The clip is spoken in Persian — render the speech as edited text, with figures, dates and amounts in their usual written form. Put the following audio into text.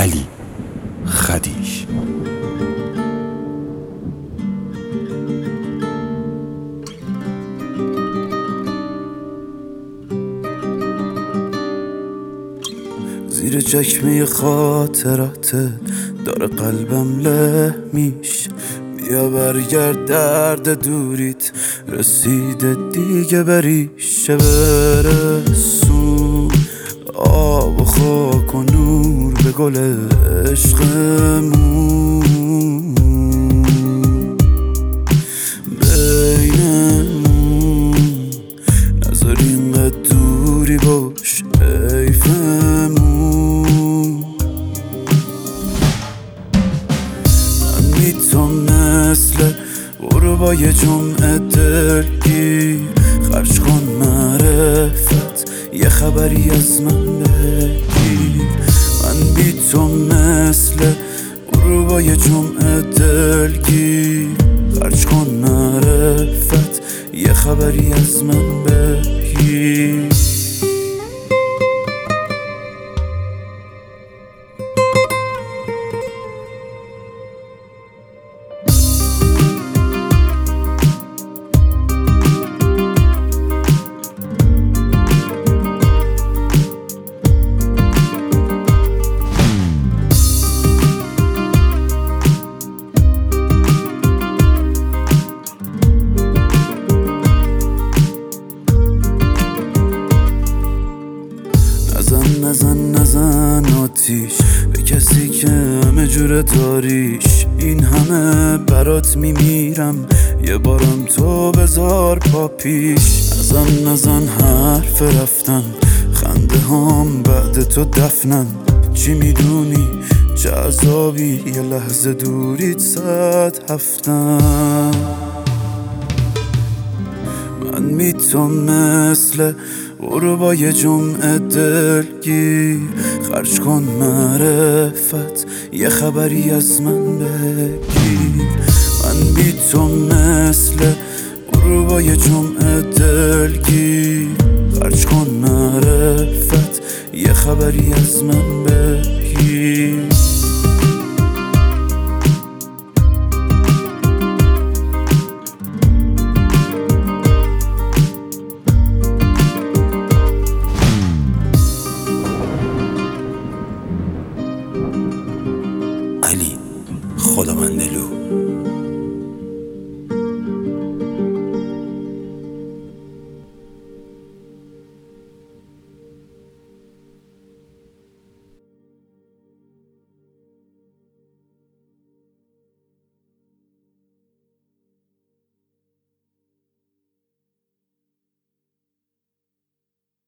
علی خدیج. زیر چکمه خاطراتت داره قلبم له میشه. بیا برگرد، درد دوریت رسیده دیگه، بریشه برسون آب و خاک و نور به گل عشقمون. بینمون نذار اینقدر دوری باش حیفمون. من بی تو مثل غروبای جمعه دلگیر، خرج کن معرفت یه خبری از من بگیر. من بی تو مثل غروبای جمعه دلگیر، خرج کن معرفت یه خبری از من بگیر. نزن آتیش به کسی که همه جوره داریش. این همه برات میمیرم، یه بارم تو بذار پا پیش. نزن حرف رفتن، خنده هام بعد تو دفنن. چی میدونی چه عذابی یه لحظه دوریت 100 هفتن. من بی تو مثل غروبای جمعه دلگیر، خرج کن معرفت یه خبری از من بگیر. من بی تو مثل غروبای جمعه دلگیر، خرج کن معرفت یه خبری از من بگیر.